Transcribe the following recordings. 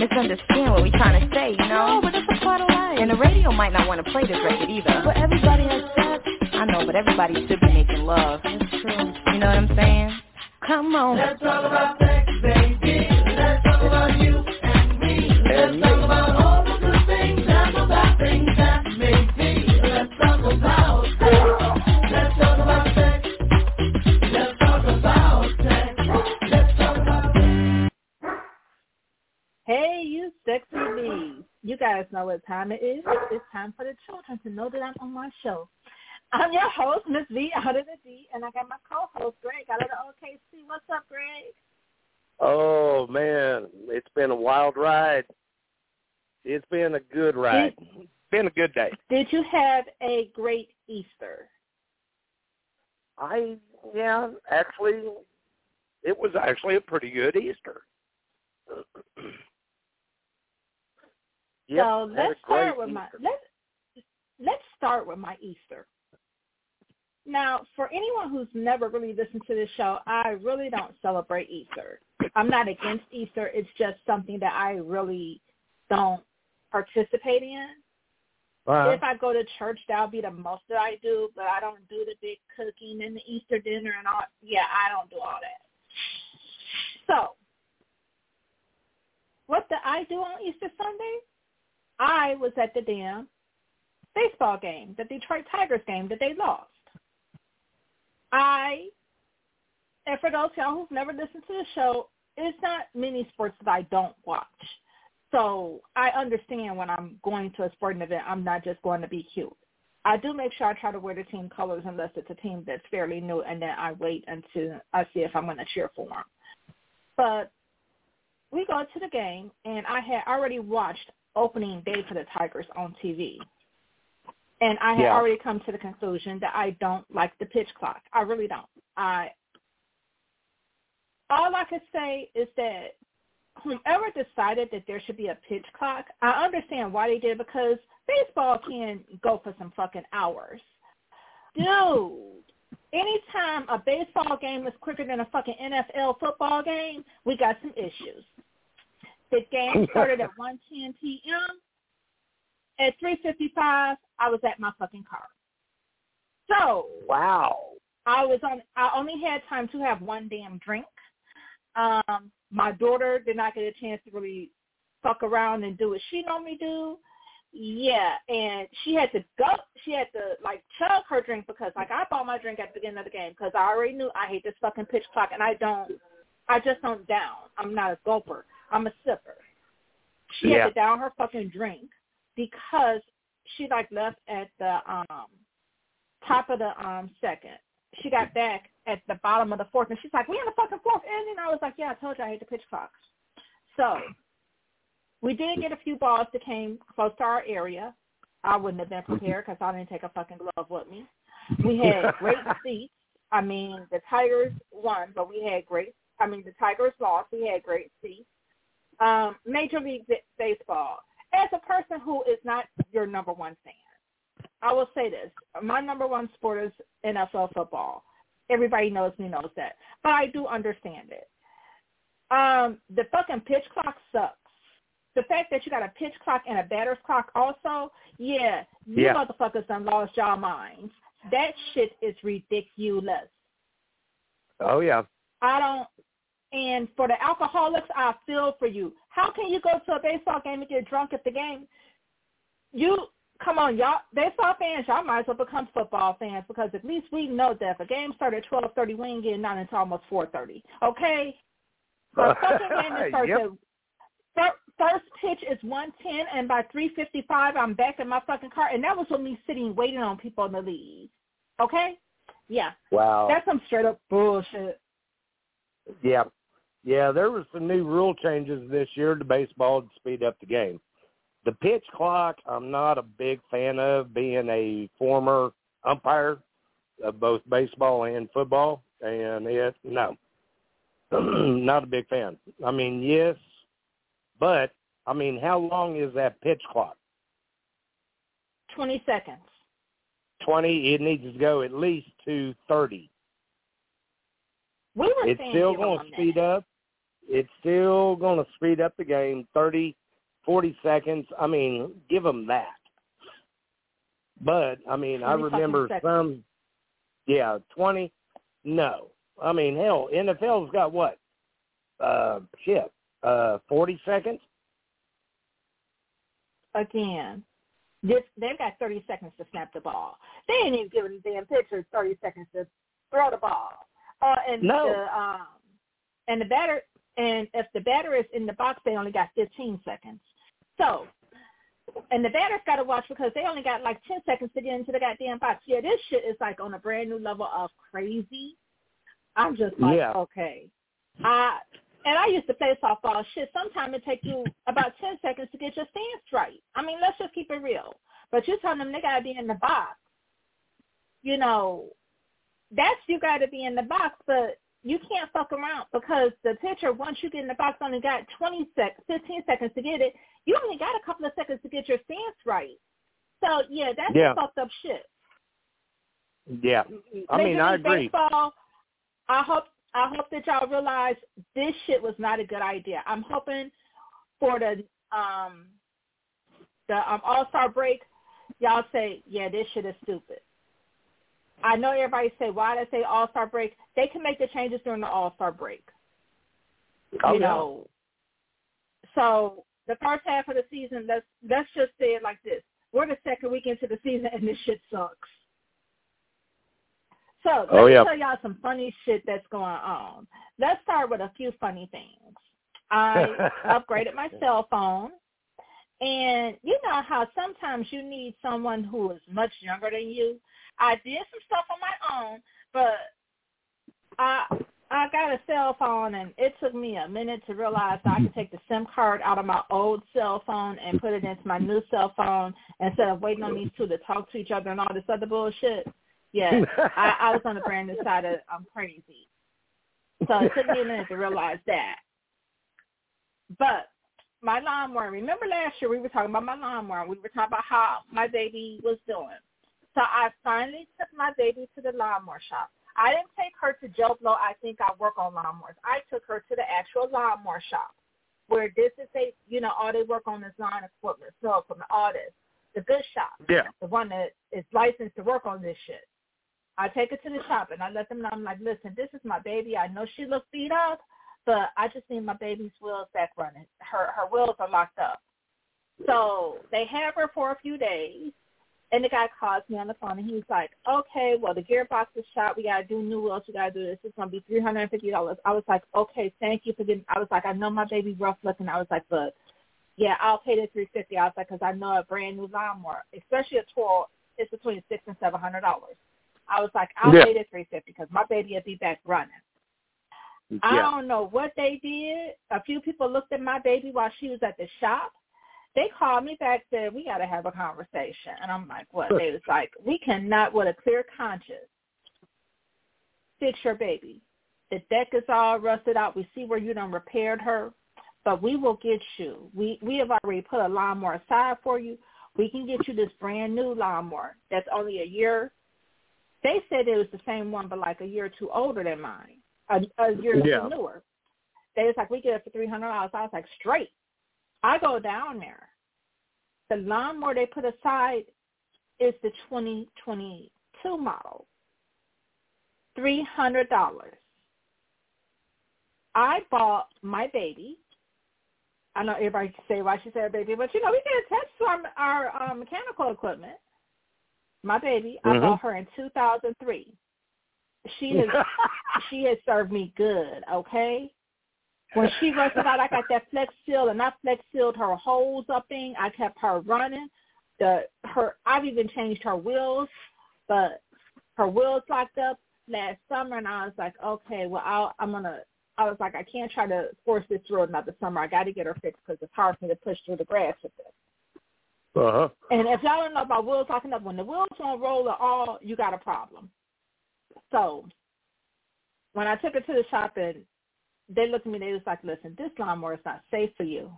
misunderstand what we're trying to say, you know? No, but it's a part of life. And the radio might not want to play this record either. But everybody has sex. I know, but everybody should be making love. That's true. You know what I'm saying? Come on. Let's talk about sex, baby. Let's talk about you and me. Let's talk about all the good things and the bad things that may be. Let's talk about sex. Let's talk about sex. Let's talk about sex. Let's talk about sex. Hey, you sexy bees. You guys know what time it is. It's time for the children to know that I'm on my show. I'm your host, Miss V, out of the D, and I got my co-host, Greg, out of the OKC. What's up, Greg? Oh, man, it's been a wild ride. It's been a good ride. It's been a good day. Did you have a great Easter? Actually, it was actually a pretty good Easter. So let's start with my Easter. Now, for anyone who's never really listened to this show, I really don't celebrate Easter. I'm not against Easter. It's just something that I really don't participate in. If I go to church, that'll be the most that I do, but I don't do the big cooking and the Easter dinner and all. Yeah, I don't do all that. So, what did I do on Easter Sunday? I was at the damn baseball game, the Detroit Tigers game that they lost. And for those of y'all who've never listened to the show, it's not many sports that I don't watch. So I understand when I'm going to a sporting event, I'm not just going to be cute. I do make sure I try to wear the team colors unless it's a team that's fairly new, and then I wait until I see if I'm going to cheer for them. But we go to the game, and I had already watched opening day for the Tigers on TV. And I had already come to the conclusion that I don't like the pitch clock. I really don't. All I could say is that whomever decided that there should be a pitch clock, I understand why they did, because baseball can go for some fucking hours. Dude, anytime a baseball game is quicker than a fucking NFL football game, we got some issues. The game started at 1:10 p.m. At 3:55, I was at my fucking car. So wow, I only had time to have one damn drink. My daughter did not get a chance to really fuck around and do what she normally do. Yeah, and she had to chug her drink because I bought my drink at the beginning of the game because I already knew I hate this fucking pitch clock, and I just don't down. I'm not a gulper. I'm a sipper. She had to down her fucking drink because she left at the top of the second. She got back at the bottom of the fourth, and she's like, "We in the fucking fourth inning." I was like, "Yeah, I told you I hate the pitch clocks." So we did get a few balls that came close to our area. I wouldn't have been prepared because I didn't take a fucking glove with me. We had great seats. I mean, the Tigers won, but we had the Tigers lost. We had great seats. Major League Baseball. As a person who is not your number one fan, I will say this. My number one sport is NFL football. Everybody knows that. But I do understand it. The fucking pitch clock sucks. The fact that you got a pitch clock and a batter's clock also, you motherfuckers done lost y'all minds. That shit is ridiculous. Oh, yeah. And for the alcoholics, I feel for you. How can you go to a baseball game and get drunk at the game? Come on, y'all, baseball fans, y'all might as well become football fans because at least we know that if a game started at 12:30, we ain't getting out until almost 4:30, okay? The fucking game starts first pitch is 1:10, and by 3:55, I'm back in my fucking car, and that was with me sitting waiting on people in the league, okay? Yeah. Wow. That's some straight-up bullshit. Yeah. Yeah, there was some new rule changes this year to baseball to speed up the game. The pitch clock, I'm not a big fan of, being a former umpire of both baseball and football, and no, not a big fan. I mean, yes, but, I mean, how long is that pitch clock? 20 seconds. 20, it needs to go at least to 30. We were it's still going to speed up. it's still going to speed up the game, 30, 40 seconds. I mean, give them that. But, I mean, I remember some, 20, no. I mean, hell, NFL's got what? 40 seconds? Again, they've got 30 seconds to snap the ball. They ain't even giving the damn pitcher 30 seconds to throw the ball. And the batter, and if the batter is in the box, they only got 15 seconds. So, and the batter's got to watch because they only got like 10 seconds to get into the goddamn box. Yeah, this shit is like on a brand new level of crazy. I'm just like, okay. And I used to play softball. Shit, sometimes it takes you about 10 seconds to get your stance right. I mean, let's just keep it real. But you telling them they got to be in the box. You know, you got to be in the box, but you can't fuck around because the pitcher, once you get in the box, only got 15 seconds to get it. You only got a couple of seconds to get your stance right. So, yeah, that's fucked up shit. Yeah. I mean, I agree. Baseball, I hope that y'all realize this shit was not a good idea. I'm hoping for the All-Star break, y'all say, yeah, this shit is stupid. I know everybody say, why they say All-Star break? They can make the changes during the All-Star break. Oh, you know. So the first half of the season, let's just say it like this. We're the second week into the season, and this shit sucks. So let me tell y'all some funny shit that's going on. Let's start with a few funny things. I upgraded my cell phone. And you know how sometimes you need someone who is much younger than you. I did some stuff on my own, but I got a cell phone, and it took me a minute to realize that I could take the SIM card out of my old cell phone and put it into my new cell phone instead of waiting on these two to talk to each other and all this other bullshit. Yeah, I was on the brand new side of I'm crazy. So it took me a minute to realize that. But my lawnmower, remember last year we were talking about my lawnmower. We were talking about how my baby was doing. So I finally took my baby to the lawnmower shop. I didn't take her to Joe Blow. I think I work on lawnmowers. I took her to the actual lawnmower shop where this is all they work on is lawn equipment, snow equipment, all this. The good shop. Yeah. The one that is licensed to work on this shit. I take her to the shop and I let them know, I'm like, listen, this is my baby. I know she looks beat up, but I just need my baby's wheels back running. Her wheels are locked up. So they have her for a few days. And the guy calls me on the phone, and he's like, okay, well, the gearbox is shot. We got to do new wheels. We got to do this. It's going to be $350. I was like, okay, thank you for getting – I was like, I know my baby rough looking. I was like, but, yeah, I'll pay the $350. I was like, because I know a brand-new lawnmower, especially a Toro, it's between $600 and $700. I was like, I'll pay the $350 because my baby will be back running. Yeah. I don't know what they did. A few people looked at my baby while she was at the shop. They called me back, said, we got to have a conversation. And I'm like, what? They was like, we cannot, with a clear conscience, fix your baby. The deck is all rusted out. We see where you done repaired her, but we will get you. We have already put a lawnmower aside for you. We can get you this brand new lawnmower that's only a year. They said it was the same one, but like a year or two older than mine, a year or two newer. They was like, we get it for $300. I was like, straight. I go down there. The lawnmower they put aside is the 2022 model. $300. I bought my baby. I know everybody can say why she said baby, but we get attached to our mechanical equipment. My baby, I bought her in 2003. She has served me good, okay? When she rusted out, I got that Flex Seal, and I Flex Sealed her hose up thing. I kept her running. I've even changed her wheels, but her wheels locked up last summer, and I was like, okay, well, I was like, I can't try to force this through another summer. I got to get her fixed because it's hard for me to push through the grass with this. Uh-huh. And if y'all don't know about wheels locking up, when the wheels won't roll at all, you got a problem. So when I took her to the shop and they looked at me, they was like, listen, this lawnmower is not safe for you.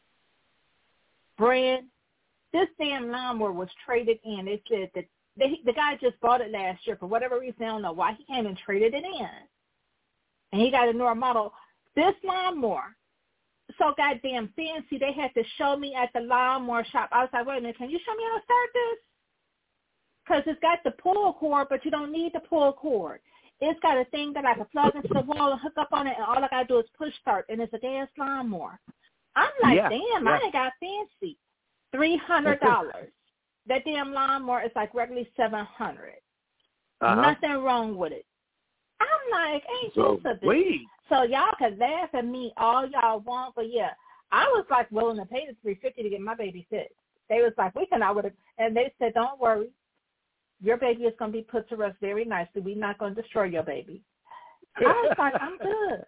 Brand, this damn lawnmower was traded in. They said that the guy just bought it last year. For whatever reason, I don't know why, he came and traded it in. And he got a newer model. This lawnmower, so goddamn fancy, they had to show me at the lawnmower shop. I was like, wait a minute, can you show me how to start this? Because it's got the pull cord, but you don't need the pull cord. It's got a thing that I can plug into the wall and hook up on it, and all I got to do is push start, and it's a gas lawnmower. I'm like, damn, I ain't got fancy. $300. That damn lawnmower is like regularly $700. Nothing wrong with it. I'm like, ain't this a bitch? So y'all can laugh at me all y'all want, but yeah, I was like willing to pay the $350 to get my baby fixed. They was like, we cannot with it, and they said, don't worry, your baby is going to be put to rest very nicely. We're not going to destroy your baby. I was like, I'm good.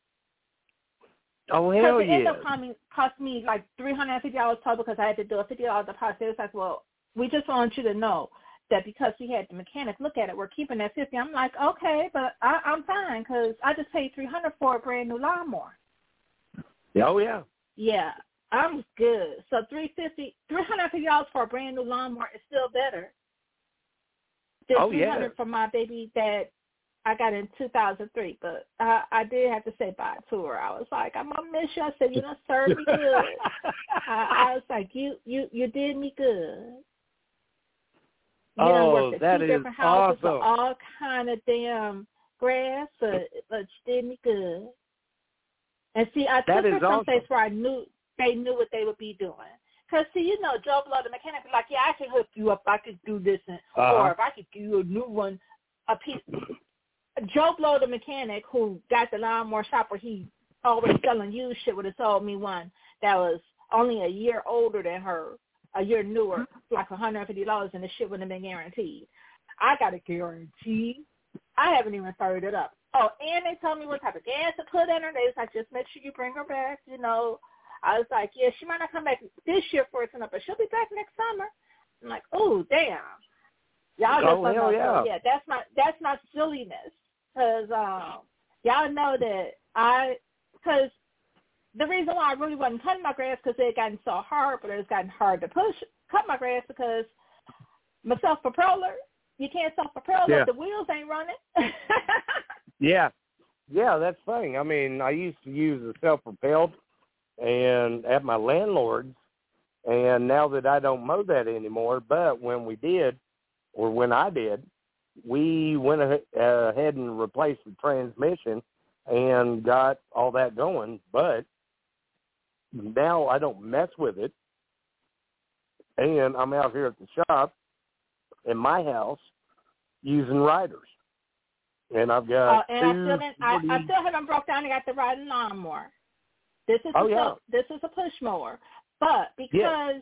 Oh, hell yeah. It ended up cost me like $350 total because I had to do a $50 deposit. It was like, well, we just want you to know that because we had the mechanic look at it, we're keeping that $50. I'm like, okay, but I'm fine because I just paid $300 for a brand new lawnmower. Oh, yeah. Yeah, I'm good. So $350 for a brand new lawnmower is still better than $300 for my baby that I got in 2003. But I did have to say bye to her. I was like, I'm gonna miss you. I said, you done served me good. I was like, you did me good. You done worked at two different houses for all kind of damn grass, but you did me good. And see, I took her someplace where I knew they knew what they would be doing. Because, see, you know, Joe Blow, the mechanic, was like, yeah, I can hook you up. I could do this. Or if I could give you a new one, a piece. Joe Blow, the mechanic, who got the lawnmower shop where he always selling used shit, would have sold me one that was only a year older than her, a year newer, like $150, and the shit wouldn't have been guaranteed. I got a guarantee. I haven't even fired it up. Oh, and they told me what type of gas to put in her. They was like, just make sure you bring her back, you know. I was like, yeah, she might not come back this year for it, but she'll be back next summer. I'm like, oh, damn. Y'all just don't know. Yeah. So, yeah, that's my silliness. Because y'all know that because the reason why I really wasn't cutting my grass because it had gotten so hard, but it was gotten hard to cut my grass because my self-propeller, you can't self-propel if the wheels ain't running. Yeah, that's the thing. I mean, I used to use a self-propelled and at my landlord's, and now that I don't mow that anymore, but when I did, we went ahead and replaced the transmission and got all that going, but now I don't mess with it, and I'm out here at the shop in my house using riders. And I've got I still haven't broke down and got the riding lawnmower. This is a push mower. But because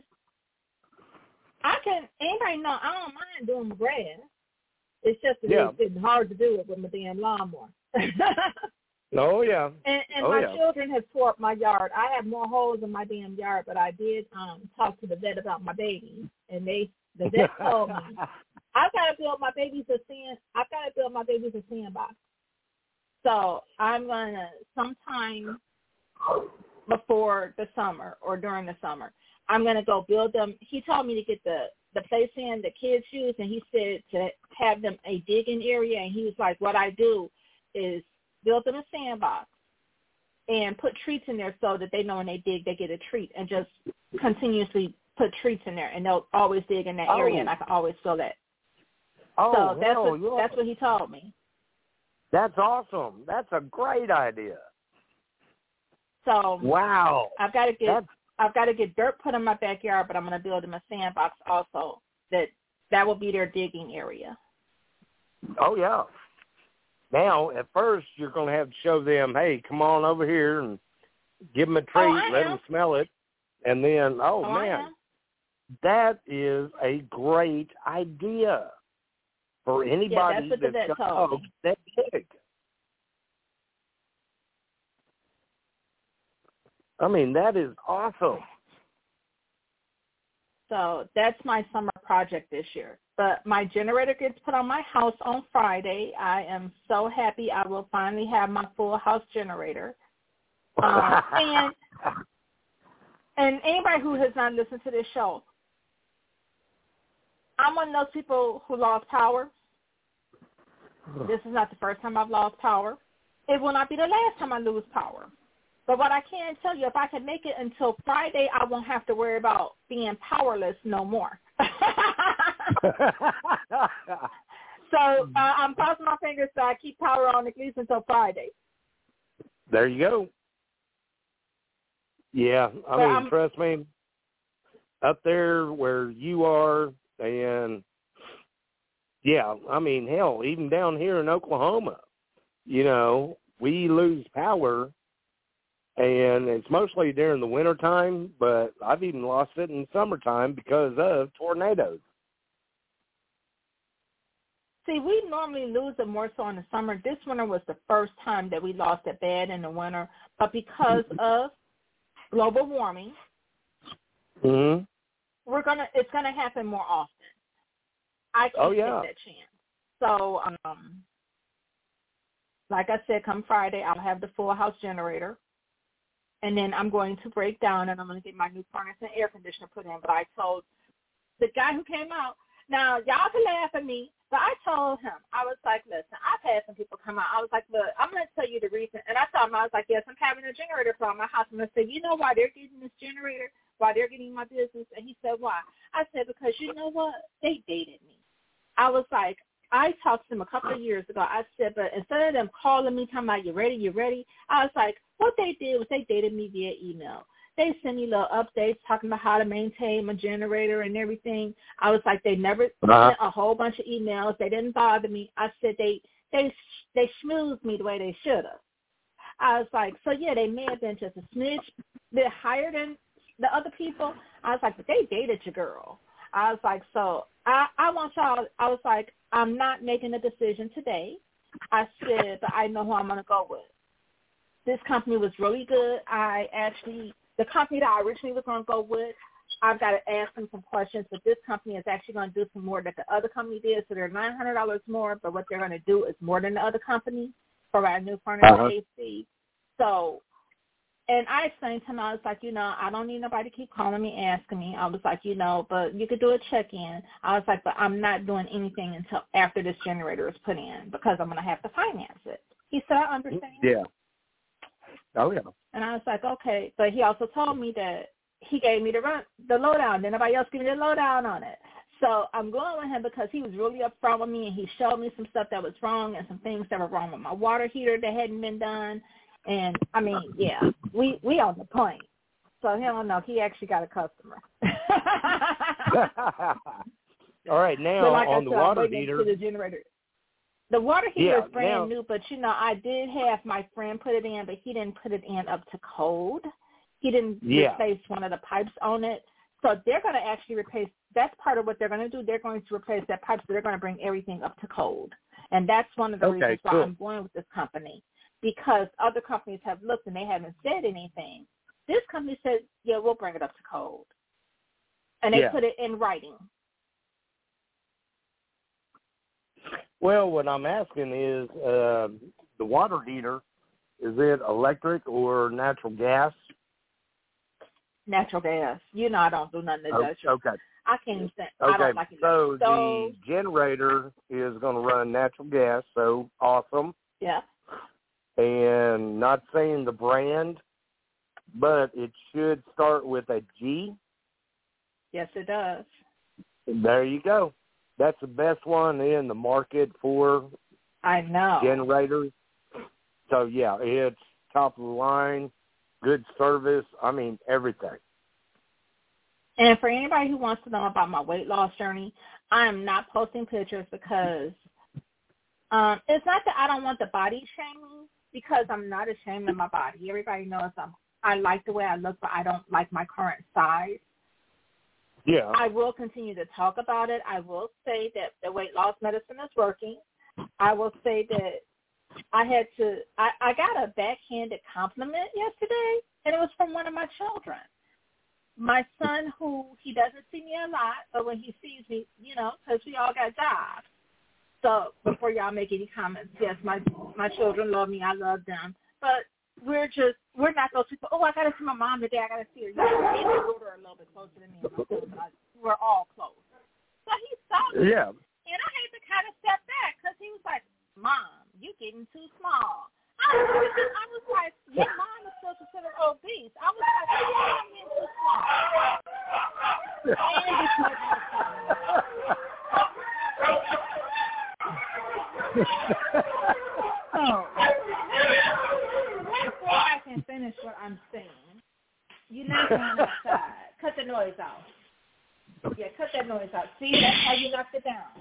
anybody know, I don't mind doing the grass. It's just it's hard to do it with my damn lawnmower. Oh, yeah. And my children have tore up my yard. I have more holes in my damn yard, but I did talk to the vet about my baby, and the vet told me I've got to build my babies a sandbox. So I'm gonna sometime before the summer or during the summer, I'm gonna go build them. He told me to get the place in the kids use, and he said to have them a digging area. And he was like, what I do is build them a sandbox and put treats in there so that they know when they dig, they get a treat, and just continuously put treats in there, and they'll always dig in that area, and I can always feel that. So that's what he told me. That's awesome. That's a great idea. So wow, I've got to get dirt put in my backyard, but I'm going to build them a sandbox also. That will be their digging area. Oh yeah. Now, at first, you're going to have to show them, hey, come on over here and give them a treat, let them smell it, and then, man, that is a great idea for anybody that's got dogs that big. I mean, that is awesome. So that's my summer project this year. But my generator gets put on my house on Friday. I am so happy I will finally have my full house generator. And anybody who has not listened to this show, I'm one of those people who lost power. This is not the first time I've lost power. it will not be the last time I lose power. But what I can tell you, if I can make it until Friday, I won't have to worry about being powerless no more. So I'm crossing my fingers so I keep power on at least until Friday. There you go. Yeah, I mean, trust me, up there where you are, and yeah, I mean, hell, even down here in Oklahoma, you know, we lose power, and it's mostly during the wintertime, but I've even lost it in summertime because of tornadoes. See, we normally lose it more so in the summer. This winter was the first time that we lost it bad in the winter, but because of global warming, mm-hmm. it's gonna happen more often. I can't take that chance. So, like I said, come Friday, I'll have the full house generator, and then I'm going to break down and I'm going to get my new furnace and air conditioner put in. But I told the guy who came out, now y'all can laugh at me, but I told him, I was like, listen, I've had some people come out. I was like, look, I'm going to tell you the reason. And I told him, I was like, yes, I'm having a generator problem in my house. And I said, you know why they're getting this generator, why they're getting my business? And he said, why? I said, because you know what? They dated me. I was like, I talked to them a couple of years ago. I said, but instead of them calling me, talking about, you ready, I was like, what they did was they dated me via email. They sent me little updates talking about how to maintain my generator and everything. I was like, they never sent a whole bunch of emails. They didn't bother me. I said they schmoozed me the way they should have. I was like, so yeah, they may have been just a smidge bit higher than the other people. I was like, but they dated your girl. I was like, so I want y'all, I was like, I'm not making a decision today. I said, but I know who I'm going to go with. This company was really good. The company that I originally was going to go with, I've got to ask them some questions, but this company is actually going to do some more that the other company did, so they're $900 more, but what they're going to do is more than the other company for our new furnace AC. So, and I explained to him, I was like, you know, I don't need nobody to keep calling me, asking me. I was like, you know, but you could do a check-in. I was like, but I'm not doing anything until after this generator is put in because I'm going to have to finance it. He said, I understand. Yeah. Oh, yeah. And I was like, okay. But he also told me that he gave me the lowdown. Then nobody else gave me the lowdown on it. So I'm going with him because he was really upfront with me, and he showed me some stuff that was wrong and some things that were wrong with my water heater that hadn't been done. And, I mean, yeah, we on the point. So he don't know. He actually got a customer. All right, now like on the water heater. The generator. The water heater is brand new, but, you know, I did have my friend put it in, but he didn't put it in up to code. He didn't replace one of the pipes on it. So they're going to actually replace, that's part of what they're going to do. They're going to replace that pipe, so they're going to bring everything up to code. And that's one of the reasons why I'm going with this company, because other companies have looked and they haven't said anything. This company said, yeah, we'll bring it up to code. And they put it in writing. Well, what I'm asking is the water heater, is it electric or natural gas? Natural gas. You know I don't do nothing to Dutch. Okay. I can't even think. Okay, I don't like it. so the generator is going to run natural gas, so awesome. Yeah. And not saying the brand, but it should start with a G. Yes, it does. There you go. That's the best one in the market for generators. So, yeah, it's top of the line, good service, I mean, everything. And for anybody who wants to know about my weight loss journey, I am not posting pictures because it's not that I don't want the body shaming, because I'm not ashamed of my body. Everybody knows I like the way I look, but I don't like my current size. Yeah. I will continue to talk about it. I will say that the weight loss medicine is working. I will say that I got a backhanded compliment yesterday, and it was from one of my children. My son, who he doesn't see me a lot, but when he sees me, you know, because we all got jobs. So before y'all make any comments, yes, my children love me. I love them. But we're not those people, oh, I got to see my mom today. I got to see her. You know, me and my daughter are a little bit closer than me and my son, but we're all close. So he saw me. Yeah. And I had to kind of step back because he was like, Mom, you getting too small. I was like, your mom is still considered obese. I was like, yeah, I'm being too small. And before I can finish what I'm saying, you're not going outside. Cut the noise out. Yeah, cut that noise out. See, that's how you knocked it down.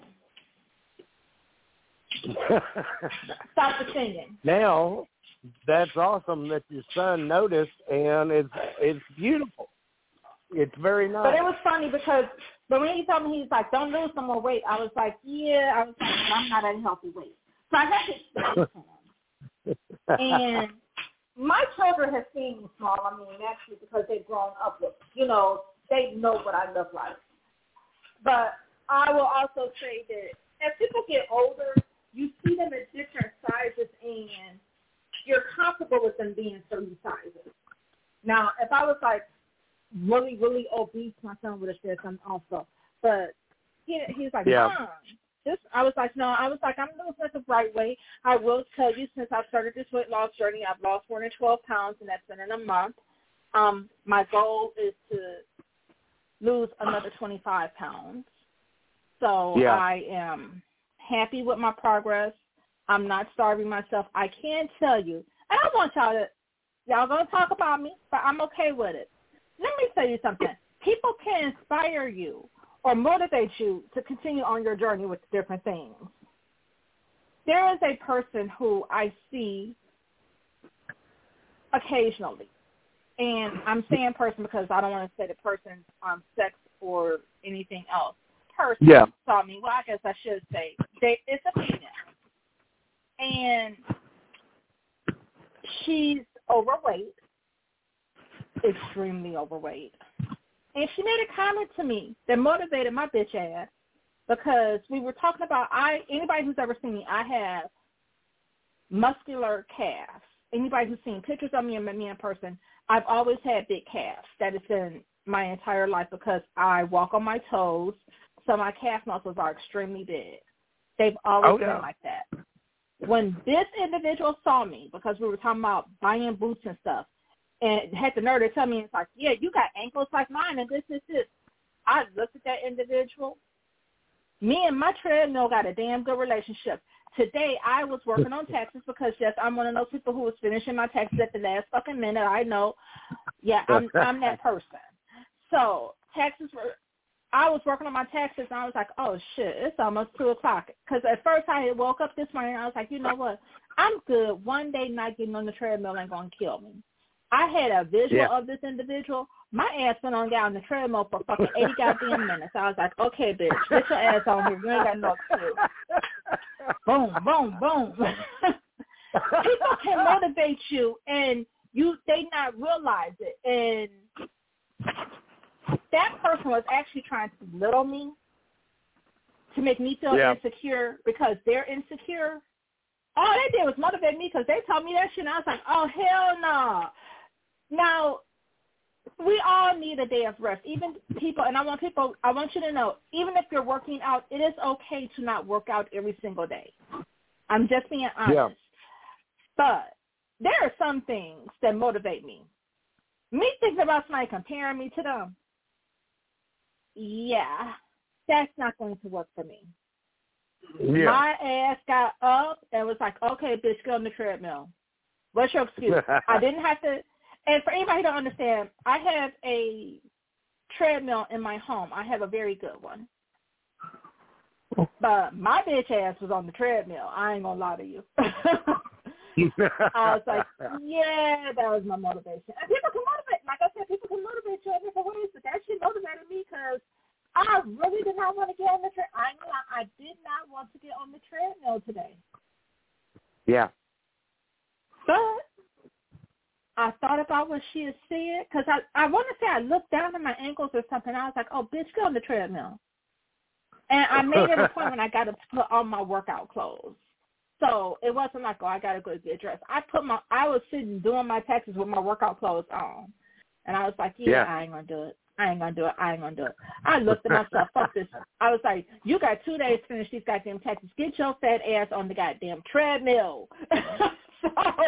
Stop the singing. Now, that's awesome that your son noticed, and it's beautiful. It's very nice. But it was funny because when he told me, he's like, don't lose some more weight, I was like, yeah. I was like, I'm not at a healthy weight. So I had to explain to him. And my children have seen me small. I mean, actually, because they've grown up with, they know what I look like. But I will also say that as people get older, you see them at different sizes, and you're comfortable with them being certain sizes. Now, if I was like really, really obese, my son would have said something also. But he's like, Mom, I was like, no, I'm losing the right way. I will tell you, since I've started this weight loss journey, I've lost 412 pounds, and that's been in a month. My goal is to lose another 25 pounds. So I am happy with my progress. I'm not starving myself. I can tell you, and I want y'all going to talk about me, but I'm okay with it. Let me tell you something. People can inspire you or motivate you to continue on your journey with different things. There is a person who I see occasionally, and I'm saying person because I don't want to say the person's sex or anything else. Person saw me. Well, I guess I should say it's a female, and she's overweight, extremely overweight. And she made a comment to me that motivated my bitch ass because we were talking about anybody who's ever seen me, I have muscular calves. Anybody who's seen pictures of me and met me in person, I've always had big calves. That has been my entire life because I walk on my toes, so my calf muscles are extremely big. They've always been like that. When this individual saw me, because we were talking about buying boots and stuff, and had the nerve to tell me, it's like, yeah, you got ankles like mine and this. I looked at that individual. Me and my treadmill got a damn good relationship. Today, I was working on taxes because, yes, I'm one of those people who was finishing my taxes at the last fucking minute. I know. Yeah, I'm that person. So I was working on my taxes, and I was like, oh, shit, it's almost 2 o'clock. Because at first I had woke up this morning, and I was like, you know what? I'm good. One day not getting on the treadmill ain't going to kill me. I had a visual of this individual. My ass went on down the treadmill for fucking 80 goddamn minutes. I was like, okay, bitch, get your ass on here. You ain't got no clue. Boom, boom, boom. People can motivate you, and they not realize it. And that person was actually trying to belittle me to make me feel insecure because they're insecure. All they did was motivate me because they told me that shit, and I was like, oh, hell no. Now, we all need a day of rest. Even people, and I want you to know, even if you're working out, it is okay to not work out every single day. I'm just being honest. Yeah. But there are some things that motivate me. Me thinking about somebody comparing me to them, that's not going to work for me. Yeah. My ass got up and was like, okay, bitch, get on the treadmill. What's your excuse? I didn't have to. And for anybody who don't understand, I have a treadmill in my home. I have a very good one. But my bitch ass was on the treadmill. I ain't going to lie to you. I was like, yeah, that was my motivation. And people can motivate. Like I said, people can motivate you in different ways. But that shit motivated me because I really did not want to get on the treadmill. I did not want to get on the treadmill today. Yeah. But I thought about what she had said because I want to say I looked down at my ankles or something. I was like, oh, bitch, get on the treadmill. And I made it a point when I got to put on my workout clothes. So it wasn't like, oh, I got to go get dressed. I was sitting doing my taxes with my workout clothes on. And I was like, I ain't going to do it. I ain't going to do it. I looked at myself, fuck this. I was like, you got 2 days to finish these goddamn taxes. Get your fat ass on the goddamn treadmill. So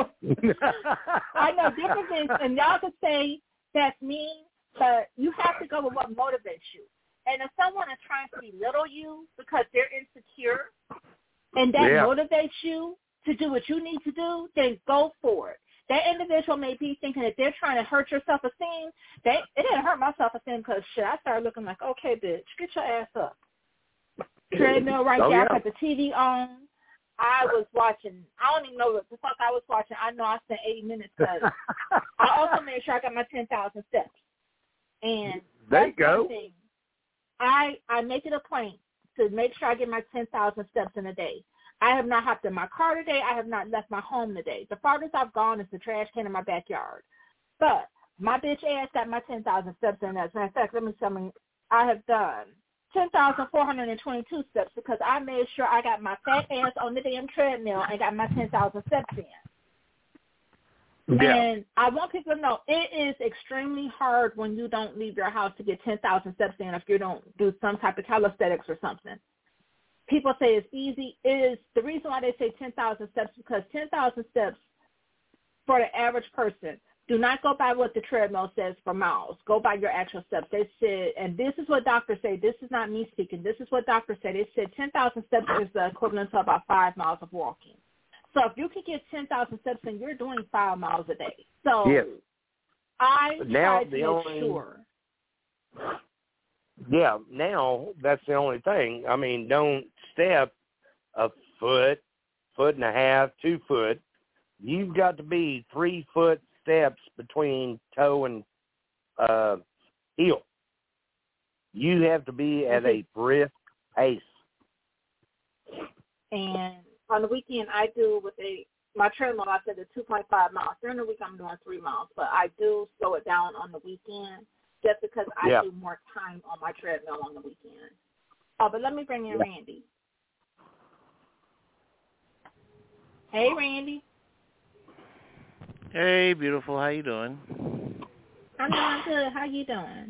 I know different things, and y'all could say that's mean, but you have to go with what motivates you. And if someone is trying to belittle you because they're insecure and that motivates you to do what you need to do, then go for it. That individual may be thinking that they're trying to hurt your self-esteem. It didn't hurt my self-esteem because, I started looking like, okay, bitch, get your ass up. Treadmill right there. I had the TV on. I was watching. I don't even know what the fuck I was watching. I know I spent 80 minutes because I also made sure I got my 10,000 steps. And there you go. Thing. I make it a point to make sure I get my 10,000 steps in a day. I have not hopped in my car today. I have not left my home today. The farthest I've gone is the trash can in my backyard. But my bitch ass got my 10,000 steps in that. As a matter of fact, let me tell you, I have done 10,422 steps because I made sure I got my fat ass on the damn treadmill and got my 10,000 steps in. Yeah. And I want people to know it is extremely hard when you don't leave your house to get 10,000 steps in if you don't do some type of calisthenics or something. People say it's easy. It is the reason why they say 10,000 steps because 10,000 steps for the average person. Do not go by what the treadmill says for miles. Go by your actual steps. They said, and this is what doctors say. This is not me speaking. This is what doctors say. They said 10,000 steps is the equivalent to about 5 miles of walking. So if you can get 10,000 steps in, you're doing 5 miles a day. So yes. I try to make sure. Yeah, now that's the only thing. I mean, don't step a foot, foot and a half, 2 foot. You've got to be 3 foot steps between toe and heel. You have to be at a brisk pace. And on the weekend, I do with my treadmill, I said the 2.5 miles. During the week, I'm doing 3 miles, but I do slow it down on the weekend just because I do more time on my treadmill on the weekend. Oh, but let me bring in Randy. Hey, Randy. Hey, beautiful. How you doing? I'm doing good. How you doing?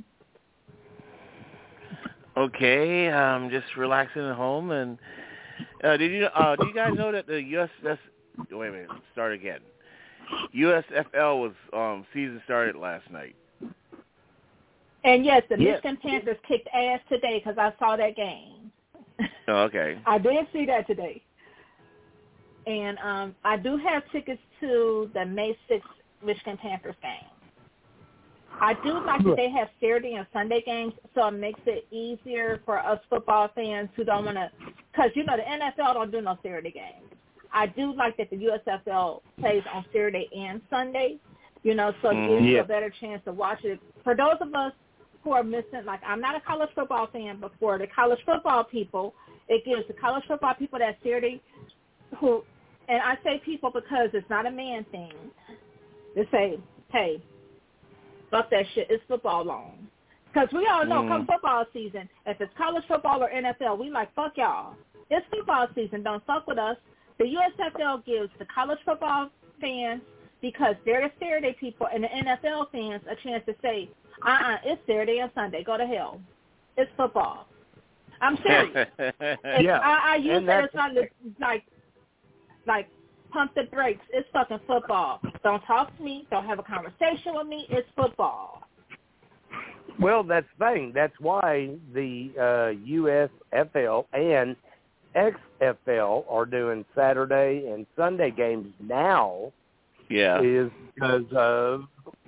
Okay. Just relaxing at home. And do you guys know that the wait a minute, start again. USFL was season started last night. And yes, the Michigan Panthers kicked ass today because I saw that game. Oh, okay. I did see that today. And I do have tickets to the May 6th Michigan Panthers game. I do like that they have Saturday and Sunday games, so it makes it easier for us football fans who don't want to, because, the NFL don't do no Saturday games. I do like that the USFL plays on Saturday and Sunday, so it gives you a better chance to watch it. For those of us who are missing, like I'm not a college football fan, but for the college football people, it gives the college football people that Saturday who, and I say people because it's not a man thing. They say, hey, fuck that shit. It's football long. Because we all know come football season, if it's college football or NFL, we like, fuck y'all. It's football season. Don't fuck with us. The USFL gives the college football fans, because they're the Saturday people, and the NFL fans a chance to say, it's Saturday and Sunday. Go to hell. It's football. I'm serious. I use that as not like pump the brakes. It's fucking football. Don't talk to me. Don't have a conversation with me. It's football. Well, that's the thing. That's why the USFL and XFL are doing Saturday and Sunday games now. Yeah. Is because of,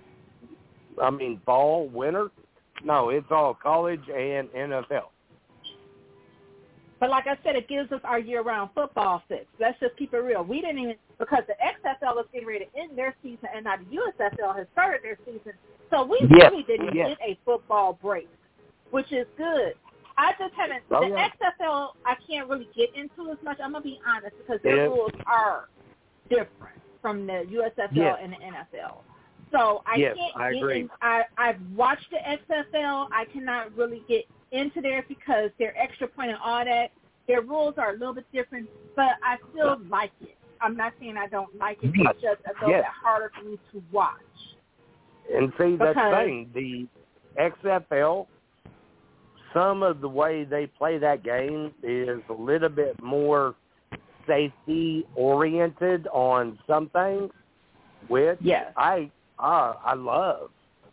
fall, winter? No, it's all college and NFL. But like I said, it gives us our year-round football fix. Let's just keep it real. We didn't even, because the XFL is getting ready to end their season, and now the USFL has started their season. So we really didn't get a football break, which is good. I just haven't, the XFL I can't really get into as much. I'm going to be honest, because their rules are different from the USFL and the NFL. So I can't get in. I've watched the XFL. I cannot really get into there because their extra point and all that, their rules are a little bit different, but I still like it. I'm not saying I don't like it. It's just a little bit harder for me to watch. And see, that's the thing. The XFL, some of the way they play that game is a little bit more safety oriented on some things, which I love.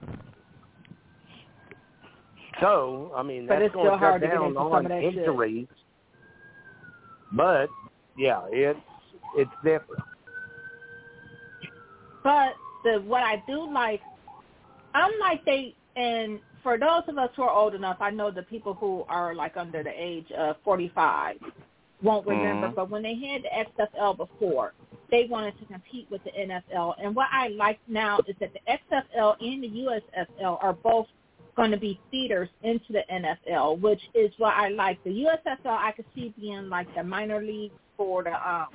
So, I mean, that's going to cut down on injuries. But, yeah, it's different. But what I do like, and for those of us who are old enough, I know the people who are like under the age of 45 won't remember, but when they had the XFL before, they wanted to compete with the NFL. And what I like now is that the XFL and the USFL are both going to be feeders into the NFL, which is what I like. The USFL I could see being like the minor league for the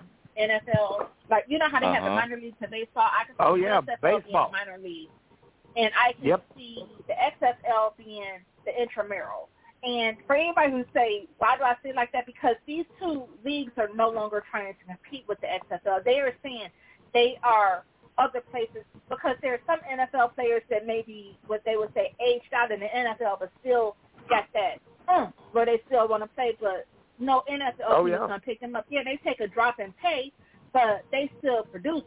NFL. Like, you know how they have the minor leagues in baseball? I could see the USFL being the minor league. And I can see the XFL being the intramural. And for anybody who say, why do I say it like that? Because these two leagues are no longer trying to compete with the XFL. They are saying they are other places, because there are some NFL players that maybe what they would say aged out in the NFL but still got that where they still want to play, but no NFL team is going to pick them up. Yeah, they take a drop in pay, but they still produce.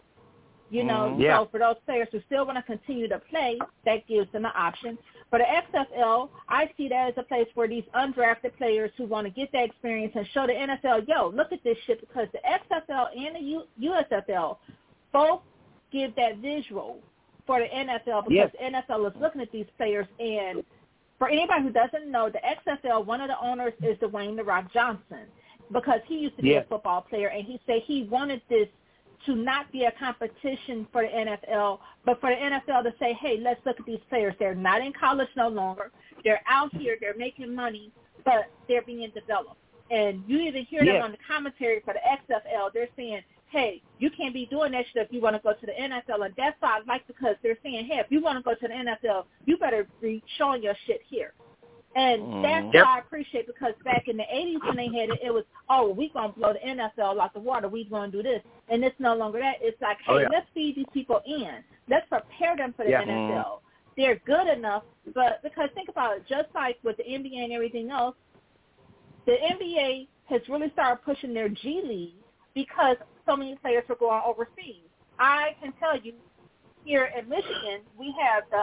You know, so for those players who still want to continue to play, that gives them an option. For the XFL, I see that as a place where these undrafted players who want to get that experience and show the NFL, yo, look at this shit, because the XFL and the USFL both give that visual for the NFL, because the NFL is looking at these players. And for anybody who doesn't know, the XFL, one of the owners is Dwayne "The Rock" Johnson, because he used to be a football player, and he said he wanted this to not be a competition for the NFL, but for the NFL to say, hey, let's look at these players. They're not in college no longer. They're out here. They're making money, but they're being developed. And you even hear them on the commentary for the XFL. They're saying, hey, you can't be doing that shit if you want to go to the NFL. And that's why I like, because they're saying, hey, if you want to go to the NFL, you better be showing your shit here. And that's what I appreciate, because back in the 80s when they had it, it was, oh, we're going to blow the NFL out the water. We're going to do this. And it's no longer that. It's like, hey, let's feed these people in. Let's prepare them for the NFL. They're good enough, but because think about it, just like with the NBA and everything else, the NBA has really started pushing their G League because so many players are going overseas. I can tell you, here in Michigan, we have the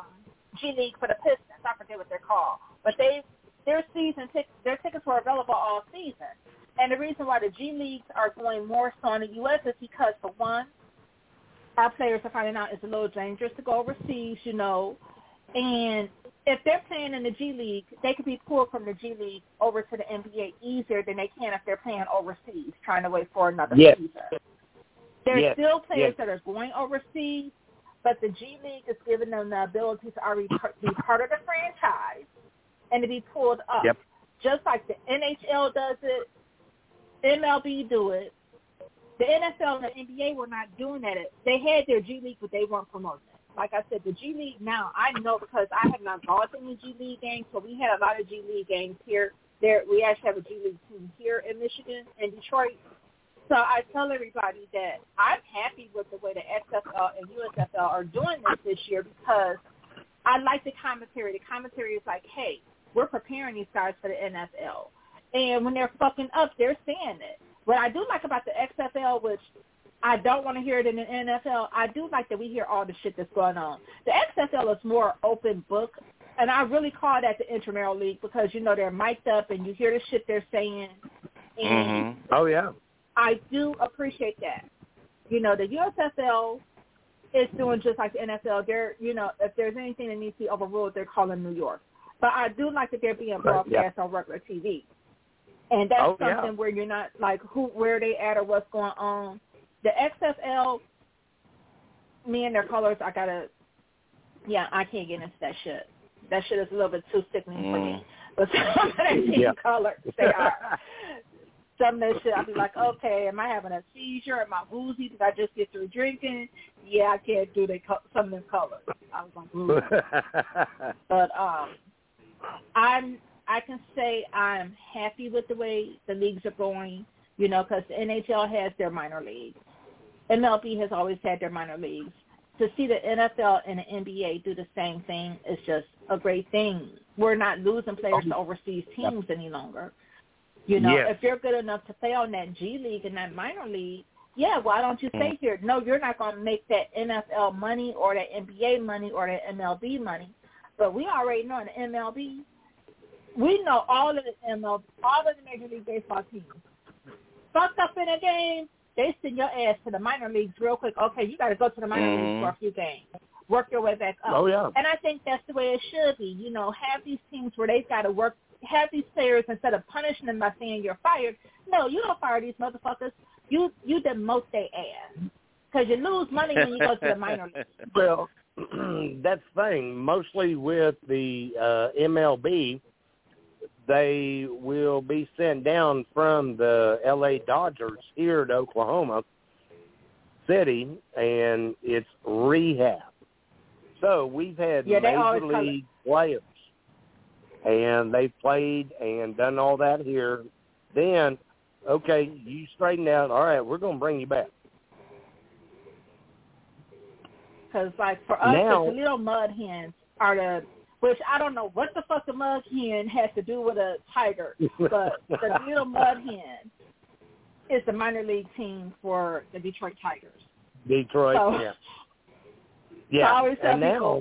G League for the Pistons. I forget what they're called. But their tickets were available all season. And the reason why the G Leagues are going more so in the U.S. is because, for one, our players are finding out it's a little dangerous to go overseas, you know. And if they're playing in the G League, they could be pulled from the G League over to the NBA easier than they can if they're playing overseas, trying to wait for another season. There's still players that are going overseas, but the G League is giving them the ability to already be part of the franchise and to be pulled up. Just like the NHL does it, MLB do it. The NFL and the NBA were not doing that. They had their G League, but they weren't promoting it. Like I said, the G League now, I know because I have not gone to any G League games, so we had a lot of G League games here. We actually have a G League team here in Michigan and Detroit. So I tell everybody that I'm happy with the way the XFL and USFL are doing this year, because I like the commentary. The commentary is like, hey, we're preparing these guys for the NFL. And when they're fucking up, they're saying it. What I do like about the XFL, which I don't want to hear it in the NFL, I do like that we hear all the shit that's going on. The XFL is more open book, and I really call that the intramural league, because, you know, they're mic'd up and you hear the shit they're saying. And I do appreciate that. You know, the USFL is doing just like the NFL. They're, you know, if there's anything that needs to be overruled, they're calling New York. But I do like that they're being broadcast on regular TV. And that's something where you're not like where they at or what's going on. The XFL, me and their colors, I can't get into that shit. That shit is a little bit too sickening for me. But some of their team colors, they are. Some of that shit, I'll be like, okay, am I having a seizure? Am I woozy? Did I just get through drinking? Yeah, I can't do some of them colors. I was like, ooh. But I can say I'm happy with the way the leagues are going, you know, because the NHL has their minor leagues. MLB has always had their minor leagues. To see the NFL and the NBA do the same thing is just a great thing. We're not losing players to overseas teams any longer. You know, Yes. if you're good enough to play on that G League and that minor league, yeah, why don't you stay here? No, you're not going to make that NFL money or that NBA money or that MLB money. But we already know in the MLB, we know all of the MLB, all of the Major League Baseball teams. Fucked up in a game, they send your ass to the minor leagues real quick. Okay, you got to go to the minor leagues for a few games. Work your way back up. Oh, yeah. And I think that's the way it should be. You know, have these teams where they've got to work, have these players, instead of punishing them by saying you're fired, no, you don't fire these motherfuckers. You demote their ass. Because you lose money when you go to the minor league. Well, that's the thing. Mostly with the MLB, they will be sent down from the L.A. Dodgers here to Oklahoma City, and it's rehab. So we've had Major League players, and they've played and done all that here. Then, okay, you straighten out. All right, we're going to bring you back. Because, like, for us, the little mud hens are the, which I don't know what the fuck the mud hen has to do with a tiger, but the little mud hen is the minor league team for the Detroit Tigers. Detroit, so, yeah. Yeah, I always tell people,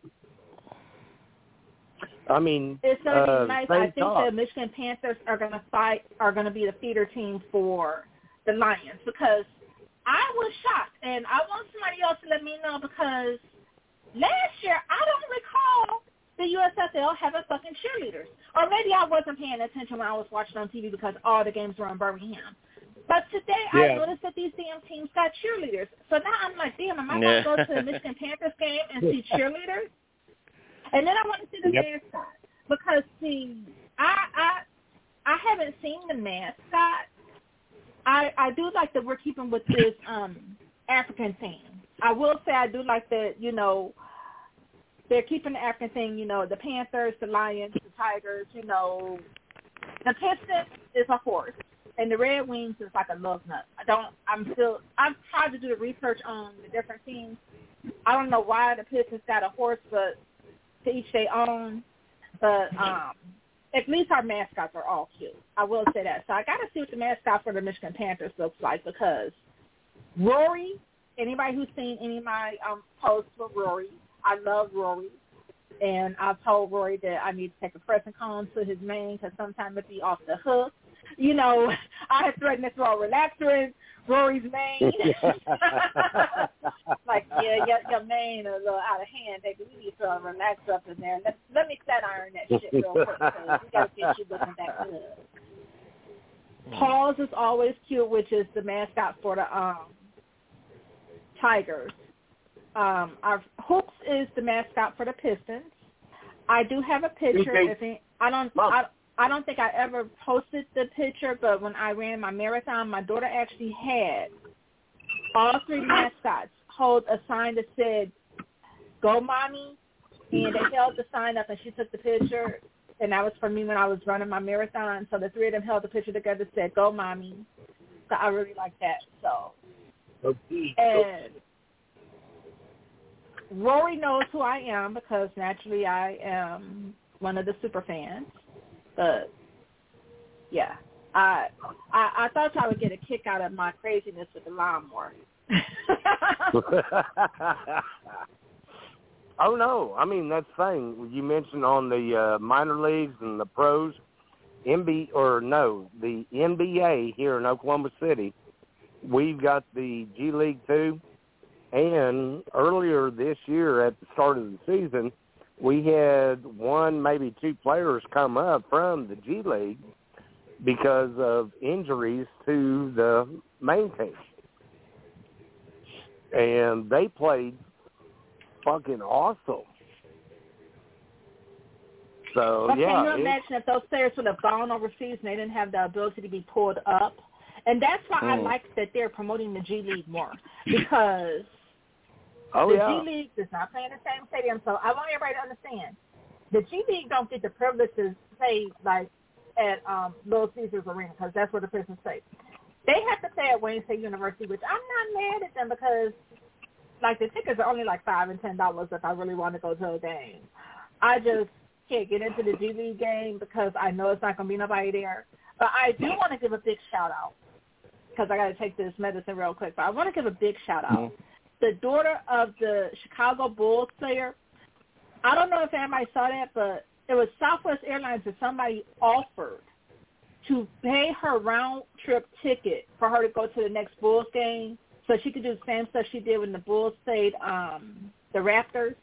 I mean, it's going to be nice. I think the Michigan Panthers are going to be the feeder team for the Lions, because I was shocked, and I want somebody else to let me know, because last year I don't recall the USFL having fucking cheerleaders. Or maybe I wasn't paying attention when I was watching on TV because all the games were in Birmingham. But today I noticed that these damn teams got cheerleaders. So now I'm like, damn, am I going to go to the Michigan Panthers game and see cheerleaders? And then I want to see the mascot. Because, see, I haven't seen the mascot. I do like that we're keeping with this African theme. I will say I do like that, you know, they're keeping the African thing, you know, the Panthers, the Lions, the Tigers, you know. The Pistons is a horse, and the Red Wings is like a love nut. I've tried to do the research on the different teams. I don't know why the Pistons got a horse, but to each their own. But at least our mascots are all cute. I will say that. So I got to see what the mascot for the Michigan Panthers looks like, because Rory, anybody who's seen any of my posts with Rory, I love Rory. And I've told Rory that I need to take a pressing cone to his mane because sometimes it'd be off the hook. You know, I have threatened to throw a relaxer in Rory's mane. Like, your mane is a little out of hand, baby. We need to throw a relaxer up in there. Let me set iron that shit real quick, because we got to get you looking that good. Paws is always cute, which is the mascot for the Tigers. Our Hoops is the mascot for the Pistons. I do have a picture. I don't think I ever posted the picture, but when I ran my marathon, my daughter actually had all three mascots hold a sign that said, "Go Mommy," and they held the sign up, and she took the picture, and that was for me when I was running my marathon. So the three of them held the picture together and said, "Go Mommy." So I really like that. So, and Rory knows who I am, because naturally I am one of the super fans. But yeah, I thought y'all would get a kick out of my craziness with the lawnmower. Oh no, I mean, that's the thing you mentioned on the minor leagues and the pros. The NBA here in Oklahoma City, we've got the G League too. And earlier this year, at the start of the season, we had one, maybe two players come up from the G League because of injuries to the main team. And they played fucking awesome. So, Can you imagine if those players would have gone overseas and they didn't have the ability to be pulled up? And that's why I like that they're promoting the G League more, because G League does not play in the same stadium. So I want everybody to understand, the G League don't get the privilege to play like at Little Caesars Arena, because that's where the Pistons play. They have to play at Wayne State University, which I'm not mad at them, because like the tickets are only like $5 and $10 if I really want to go to a game. I just can't get into the G League game because I know it's not going to be nobody there. But I do want to give a big shout-out because I got to take this medicine real quick. But I want to give a big shout-out. The daughter of the Chicago Bulls player, I don't know if anybody saw that, but it was Southwest Airlines that somebody offered to pay her round-trip ticket for her to go to the next Bulls game so she could do the same stuff she did when the Bulls played the Raptors.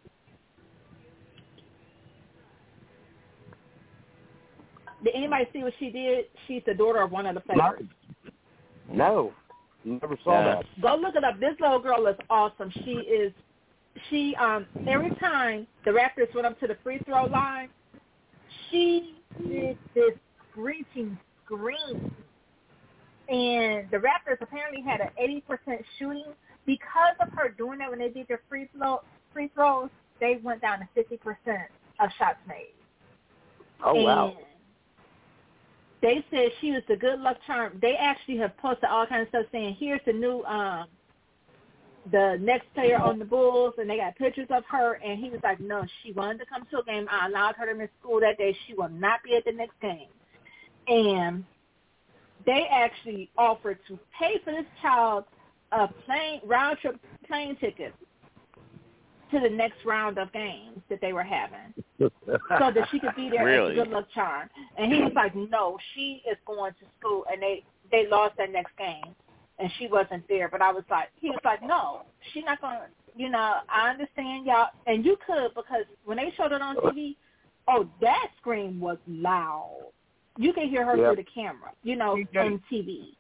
Did anybody see what she did? She's the daughter of one of the players. No. Never saw that. Go look it up. This little girl is awesome. She every time the Raptors went up to the free throw line, she did this screeching scream. And the Raptors apparently had an 80% shooting. Because of her doing that when they did their free throws, they went down to 50% of shots made. Oh, wow. They said she was the good luck charm. They actually have posted all kinds of stuff saying, here's the new, the next player on the Bulls, and they got pictures of her, and he was like, no, she wanted to come to a game. I allowed her to miss school that day. She will not be at the next game. And they actually offered to pay for this child a round-trip plane ticket to the next round of games that they were having so that she could be there as a good luck charm. And he was like, no, she is going to school. And they lost that next game, and she wasn't there. But he was like, no, she's not going to, I understand y'all. And you could, because when they showed it on TV, that scream was loud. You could hear her through the camera, on TV.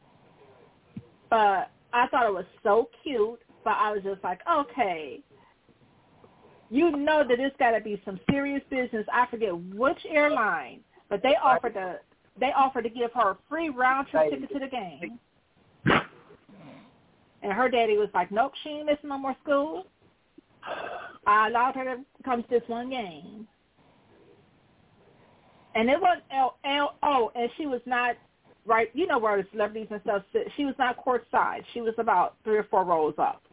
But I thought it was so cute, but I was just like, okay. You know that it's got to be some serious business. I forget which airline, but they offered to give her a free round trip ticket to the game. And her daddy was like, nope, she ain't missing no more school. I allowed her to come to this one game. And it was and she was not right. You know where the celebrities and stuff sit. She was not courtside. She was about 3 or 4 rows up.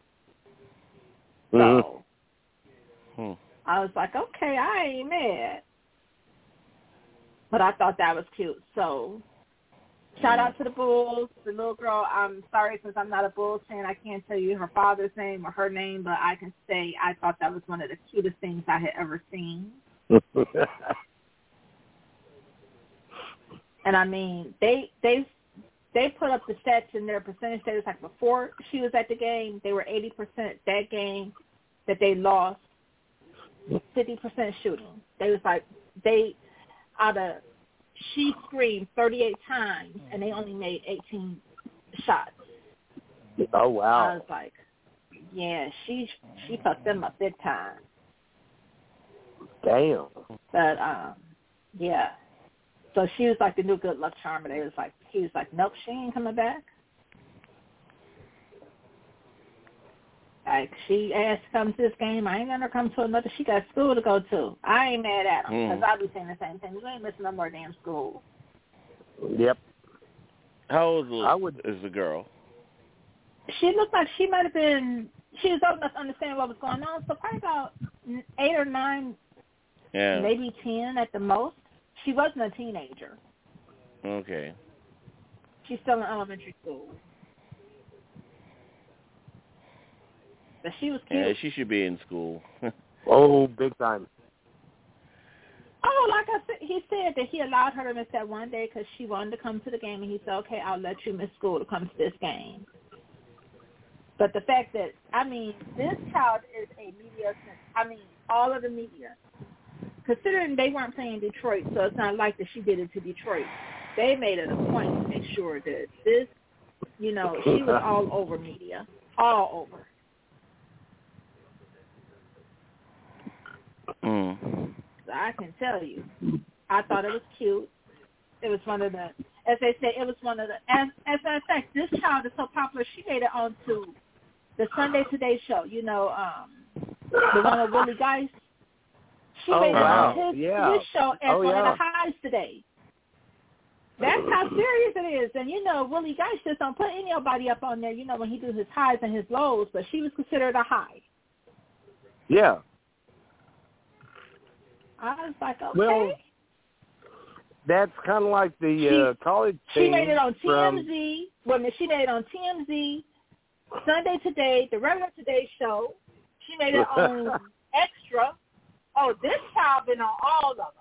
So I was like, okay, I ain't mad. But I thought that was cute. So shout out to the Bulls. The little girl, I'm sorry since I'm not a Bulls fan, I can't tell you her father's name or her name, but I can say I thought that was one of the cutest things I had ever seen. And I mean, they put up the stats in their percentage status. Like before she was at the game, they were 80% that game that they lost, 50% shooting. They was like, she screamed 38 times and they only made 18 shots. Oh, wow. I was like, yeah, she fucked them up big time. Damn. But, yeah. So she was like the new good luck charm, and he was like, nope, she ain't coming back. Like, she asked to come to this game. I ain't going to come to another. She got school to go to. I ain't mad at them, because I be saying the same thing. You ain't missing no more damn school. Yep. How old is the girl? She looked like she might have been, she was old enough to understand what was going on, so probably about 8 or 9, maybe 10 at the most. She wasn't a teenager. Okay. She's still in elementary school. But she was cute. Yeah, she should be in school. Oh, big time. Oh, like I said, he said that he allowed her to miss that one day because she wanted to come to the game, and he said, okay, I'll let you miss school to come to this game. But the fact that, this child is a media, all of the media, considering they weren't playing Detroit, so it's not like that she did it to Detroit. They made it a point to make sure that this, she was all over media, all over. So I can tell you, I thought it was cute. It was one of the, as they say, as a matter of fact, this child is so popular, she made it onto the Sunday Today show, the one with Willie Geist. She made it on his show as one of the highs today. That's how serious it is. And, Willie Geist just don't put anybody up on there, when he does his highs and his lows, but she was considered a high. Yeah. I was like, okay. Well, That's kind of like the college team. She made it on TMZ. She made it on TMZ, Sunday Today, the regular Today Show. She made it on Extra. Oh, this child been on all of them.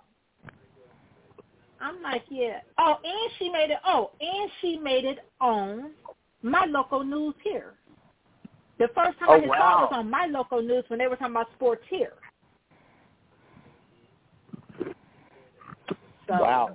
I'm like, yeah. Oh, and she made it on My Local News here. The first time I saw it was on My Local News when they were talking about sports here. So, wow.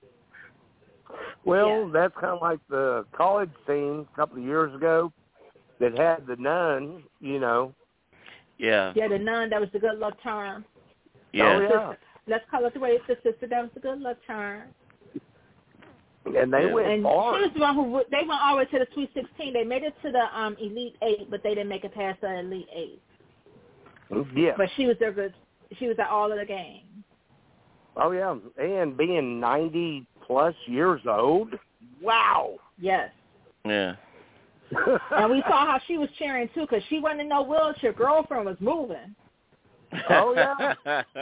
Well, that's kind of like the college team a couple of years ago that had the nun, you know. Yeah. Yeah, the nun, that was the good luck charm. Yeah. Oh, yeah. Let's call it the way it's the sister. That was the good luck charm. And they went far. She was the one who they went all the way to the Sweet 16. They made it to the Elite 8, but they didn't make it past the Elite 8. Yeah. But she was she was at all of the games. Oh, yeah. And being 90-plus years old, wow. Yes. Yeah. And we saw how she was cheering, too, because she wasn't in no wheelchair. Girlfriend was moving. Oh, yeah.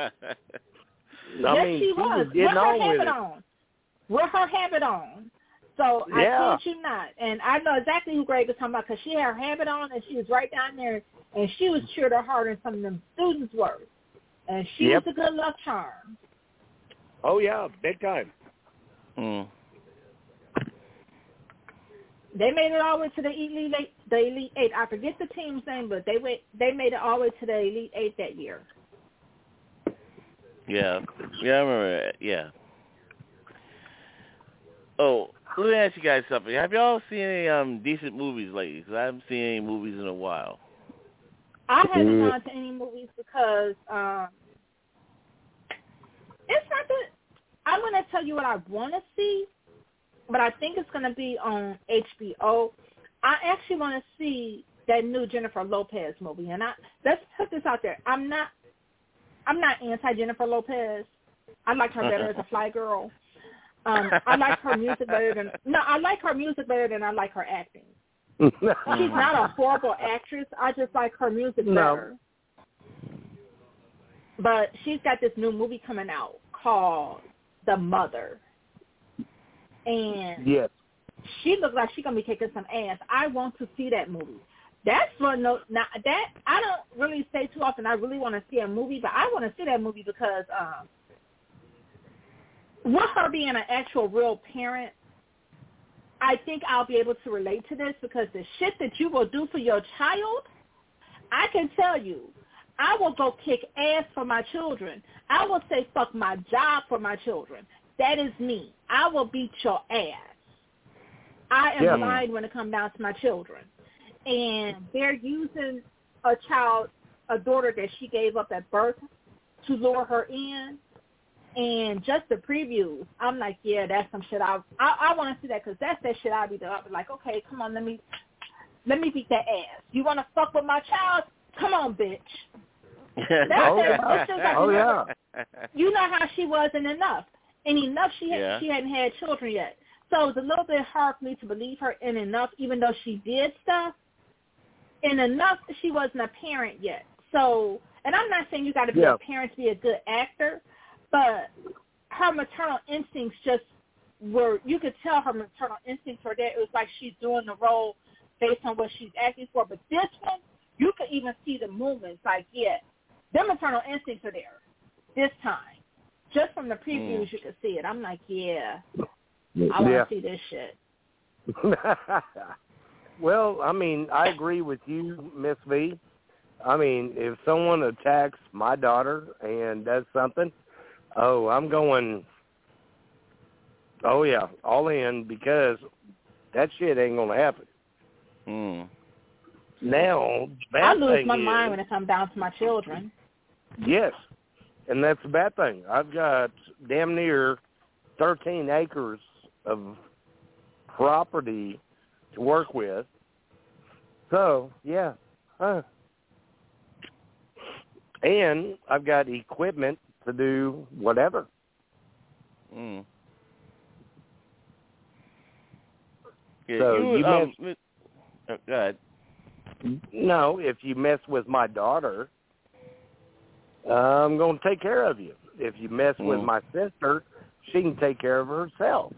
Yes, she was. With her habit on. With her habit on. So I kid you not. And I know exactly who Greg was talking about because she had her habit on and she was right down there and she was cheered her harder than some of them students were. And she was a good luck charm. Oh, yeah, big time. Mm. They made it all the way to the Elite 8. I forget the team's name, but they made it all the way to the Elite 8 that year. Yeah. Yeah, I remember that. Yeah. Oh, let me ask you guys something. Have y'all seen any decent movies lately? Because I haven't seen any movies in a while. I haven't gone to any movies because it's not that I'm going to tell you what I want to see, but I think it's going to be on HBO. I actually want to see that new Jennifer Lopez movie, and let's put this out there. I'm not anti Jennifer Lopez. I like her better as a fly girl. I like her music better than I like her music better than I like her acting. She's not a horrible actress. I just like her music better. But she's got this new movie coming out called The Mother. And she looks like she's going to be kicking some ass. I want to see that movie. That's one note. Now, that I don't really say too often I really want to see a movie, but I want to see that movie because with her being an actual real parent, I think I'll be able to relate to this because the shit that you will do for your child, I can tell you, I will go kick ass for my children. I will say fuck my job for my children. That is me. I will beat your ass. I am blind when it comes down to my children. And they're using a daughter that she gave up at birth to lure her in. And just the previews, I'm like, yeah, that's some shit. I want to see that because that's that shit I'll be doing. I'll be like, okay, come on, let me beat that ass. You want to fuck with my child? Come on, bitch. You know how she was in Enough. And Enough, she hadn't had children yet. So it was a little bit hard for me to believe her in Enough, even though she did stuff. In Enough, she wasn't a parent yet. So, and I'm not saying you got to be a parent to be a good actor, but her maternal instincts just were, you could tell her maternal instincts were there. It was like she's doing the role based on what she's acting for. But this one, you could even see the movements. Like, their maternal instincts are there this time. Just from the previews, you could see it. I'm like, I want to see this shit. Well, I mean, I agree with you, Miss V. I mean, if someone attacks my daughter and does something, I'm going, all in because that shit ain't going to happen. Now, I lose my mind when it comes down to my children. Yes, and that's the bad thing. I've got damn near 13 acres of property to work with. So, and I've got equipment to do whatever. Yeah, So go ahead. No, if you mess with my daughter, I'm going to take care of you. If you mess with my sister, She can take care of herself.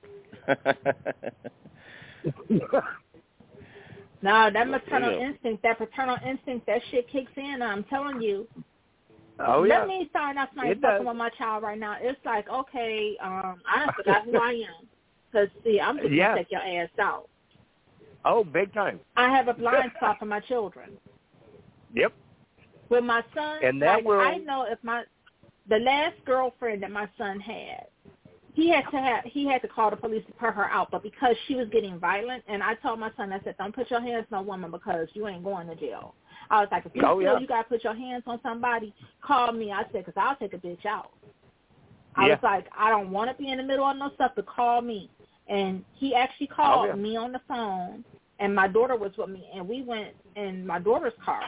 No, that maternal instinct, that paternal instinct, that shit kicks in. I'm telling you. Oh, yeah. Let me start off my fucking with my child right now. It's like, okay, I done forgot who I am. Because, see, I'm just going to take your ass out. Oh, big time. I have a blind spot for my children. Yep. With my son, and that I know if the last girlfriend that my son had, he had to call the police to put her out, but because she was getting violent, and I told my son, I said, don't put your hands on a woman because you ain't going to jail. I was like, if you feel you got to put your hands on somebody, call me. I said, because I'll take a bitch out. I was like, I don't want to be in the middle of no stuff, but call me. And he actually called me on the phone, and my daughter was with me, and we went in my daughter's car.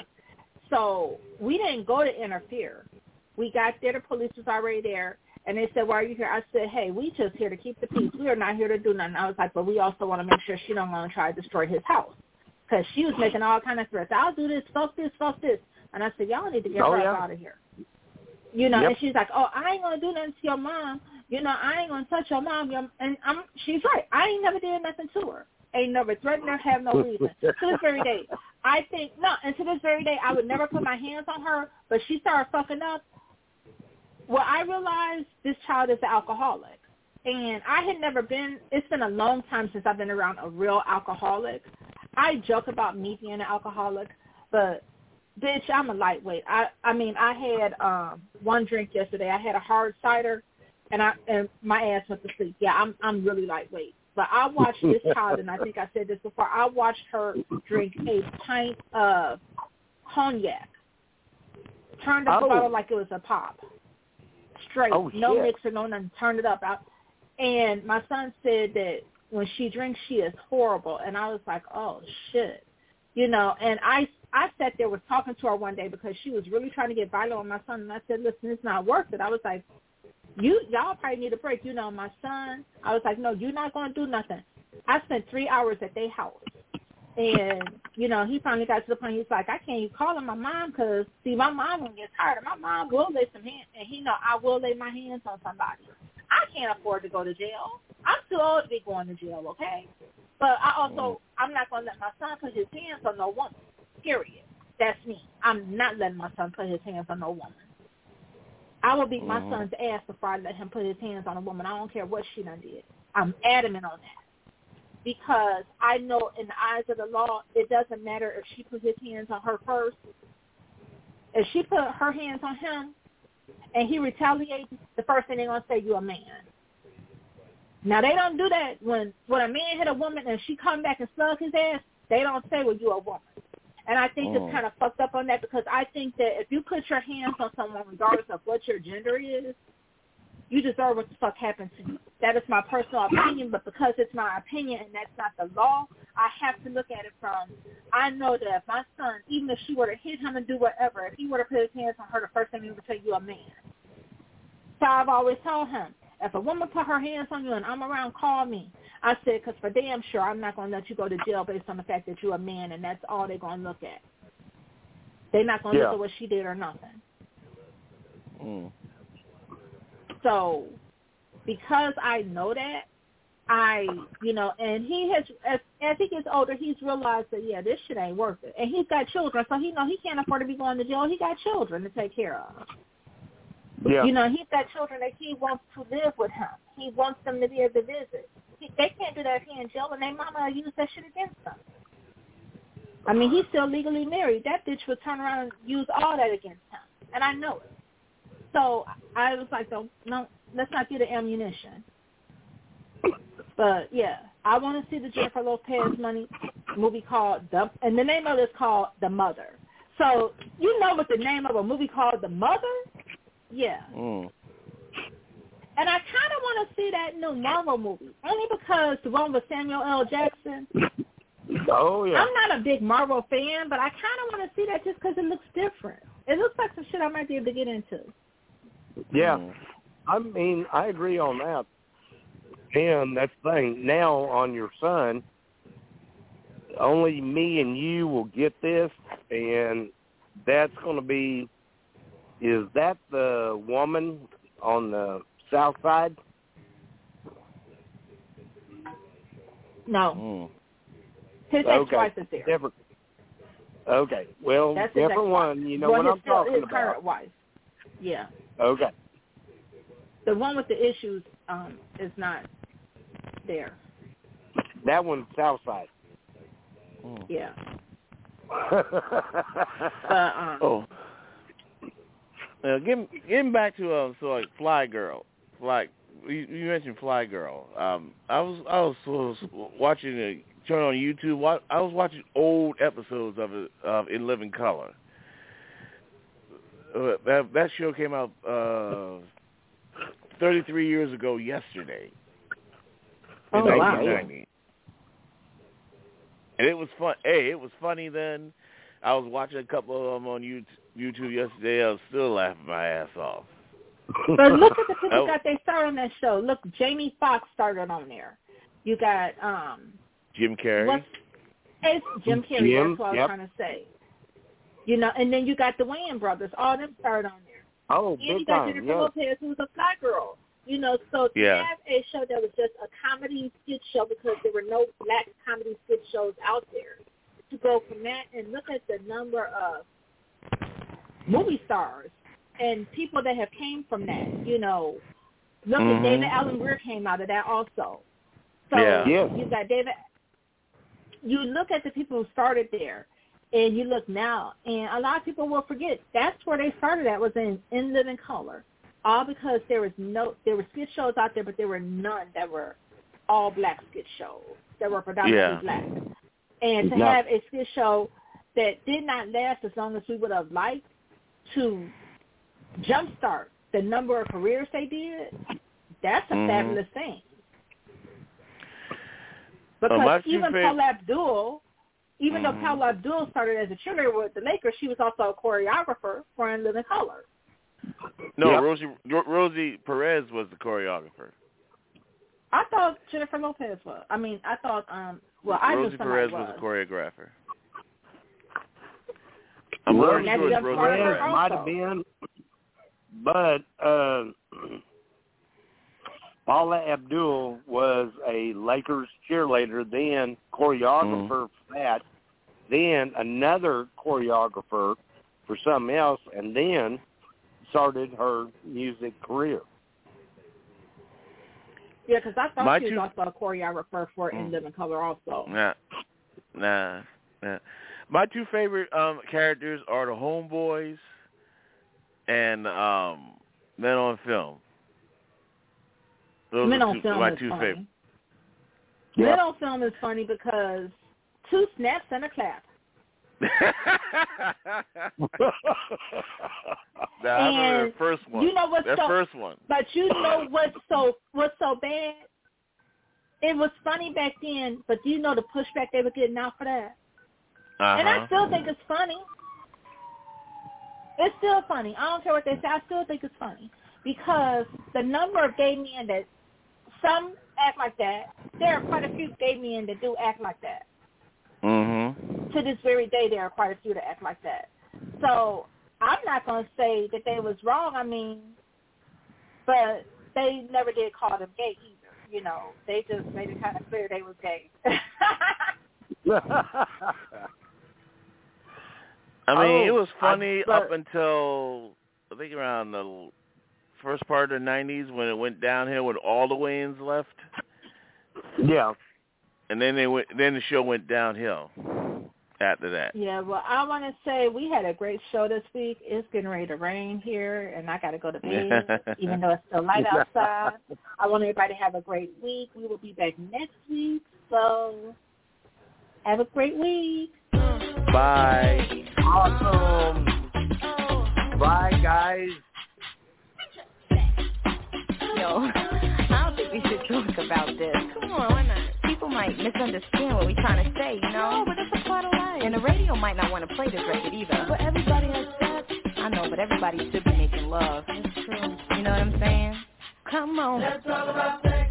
So we didn't go to interfere. We got there, the police was already there, and they said, why are you here? I said, hey, we just here to keep the peace. We are not here to do nothing. I was like, but we also want to make sure she don't want to try to destroy his house. Because she was making all kind of threats. I'll do this, fuck this, fuck this. And I said, y'all need to get her out of here. You know, and she's like, oh, I ain't going to do nothing to your mom. You know, I ain't going to touch your mom. And she's right. I ain't never did nothing to her. Ain't never threatened her, have no reason. To this very day, I think, and to this very day, I would never put my hands on her, but she started fucking up. Well, I realized this child is an alcoholic. And I had never been, it's been a long time since I've been around a real alcoholic. I joke about me being an alcoholic, but, bitch, I'm a lightweight. I mean, I had one drink yesterday. I had a hard cider, and my ass went to sleep. Yeah, I'm really lightweight. But I watched this child, and I think I said this before, I watched her drink a pint of cognac. Turned up the bottle like it was a pop. Straight. No mixer, no nothing. Turned it up. And my son said that when she drinks, she is horrible. And I was like, oh, shit. You know, and I sat there, was talking to her one day because she was really trying to get violent with my son. And I said, listen, it's not worth it. I was like, y'all probably need a break. You know, my son, I was like, no, you're not going to do nothing. I spent 3 hours at their house. And, you know, he finally got to the point, he's like, I can't even call my mom because, see, my mom will get tired. My mom will lay some hands, and he know I will lay my hands on somebody. I can't afford to go to jail. I'm too old to be going to jail, okay? But I'm not going to let my son put his hands on no woman, period. That's me. I'm not letting my son put his hands on no woman. I will beat my son's ass before I let him put his hands on a woman. I don't care what she done did. I'm adamant on that. Because I know in the eyes of the law, it doesn't matter if she put his hands on her first. If she put her hands on him and he retaliates, the first thing they're going to say, you're a man. Now, they don't do that when a man hit a woman and she come back and slug his ass, they don't say, well, you're a woman. And I think it's kind of fucked up on that because I think that if you put your hands on someone, regardless of what your gender is, you deserve what the fuck happened to you. That is my personal opinion, but because it's my opinion and that's not the law, I have to look at it from, I know that if my son, even if she were to hit him and do whatever, if he were to put his hands on her, the first thing he would say, you're a man. So I've always told him, if a woman put her hands on you and I'm around, call me. I said, because for damn sure I'm not going to let you go to jail based on the fact that you're a man, and that's all they're going to look at. They're not going to look at what she did or nothing. So because I know that, and he has, as he gets older, he's realized that, yeah, this shit ain't worth it. And he's got children, so he can't afford to be going to jail. He got children to take care of. Yeah. You know, he's got children that he wants to live with him. He wants them to be able to visit. They can't do that if he in jail, and their mama use that shit against them. I mean, he's still legally married. That bitch would turn around and use all that against him, and I know it. So I was like, no, let's not get the ammunition. But, yeah, I want to see the Jennifer Lopez movie called and the name of it is called The Mother. So you know what the name of a movie called The Mother? Yeah. And I kind of want to see that new Marvel movie, only because the one with Samuel L. Jackson. Oh, yeah. I'm not a big Marvel fan, but I kind of want to see that just because it looks different. It looks like some shit I might be able to get into. Yeah. I mean, I agree on that. And that's the thing. Now, on your son, only me and you will get this, and that's going to be, is that the woman on the south side? No. His ex-wife is there. Different. Okay. Well, That's his different ex-wife. one. You know what I'm talking his about. Current wife. Yeah. Okay. The one with the issues is not there. That one's Southside. Yeah. Getting back to so like Fly Girl, like you mentioned Fly Girl. I was watching turn on YouTube. I was watching old episodes of it In Living Color. That show came out 33 years ago yesterday. In 1990. And it was fun. Hey, it was funny then. I was watching a couple of them on YouTube yesterday. I was still laughing my ass off. But look at the people that they started on that show. Look, Jamie Foxx started on there. You got Jim Carrey. It's Jim Carrey. That's what I was trying to say. You know, and then you got the Wayans brothers. All of them started on there. Oh, and you got Jennifer Lopez, who was a Fly Girl. You know, so to have a show that was just a comedy skit show because there were no black comedy skit shows out there. To go from that and look at the number of movie stars and people that have came from that, you know. Look at David Allen Greer came out of that also. So you got David. You look at the people who started there, and you look now, and a lot of people will forget that's where they started at was in Living Color. All because there were skit shows out there, but there were none that were all black skit shows that were predominantly black. And to have a skit show that did not last as long as we would have liked to jumpstart the number of careers they did, that's a fabulous thing. Because even Paula Abdul, even though Paula Abdul started as a cheerleader with the Lakers, she was also a choreographer for In Living Color. No, Rosie Perez was the choreographer. I thought Jennifer Lopez was. I mean, I thought, Rosie Perez was a choreographer. I'm sure Rosie Perez might have been, but Paula Abdul was a Lakers cheerleader, then choreographer for that, then another choreographer for something else, and then started her music career. Yeah, because I thought she was also a choreographer for In Living Color also. Nah. My two favorite characters are the Homeboys and Men on Film. Those Men on Film my is two funny. favorite. Men on Film is funny because 2 snaps and a clap. I remember the first one. You know what's first one. But you know what's so bad? It was funny back then, but do you know the pushback they were getting out for that? And I still think it's funny. It's still funny. I don't care what they say. I still think it's funny because the number of gay men that some act like that, there are quite a few gay men that do act like that. To this very day, there are quite a few that act like that. So I'm not going to say that they was wrong. I mean, but they never did call them gay either. You know, they just made it kind of clear they was gay. I mean, it was funny up until I think around the first part of the 90s when it went downhill when all the Wayans left. Yeah. And then the show went downhill after that. Yeah, well, I want to say we had a great show this week. It's getting ready to rain here, and I got to go to bed, even though it's still light outside. I want everybody to have a great week. We will be back next week, so have a great week. Bye. Awesome. Bye, guys. Yo, I don't think we should joke about this. Come on, why not? People might misunderstand what we're trying to say, you know? No, but it's a part of life. And the radio might not want to play this record either. But everybody has sex. I know, but everybody should be making love. It's true. You know what I'm saying? Come on. Let's talk about sex.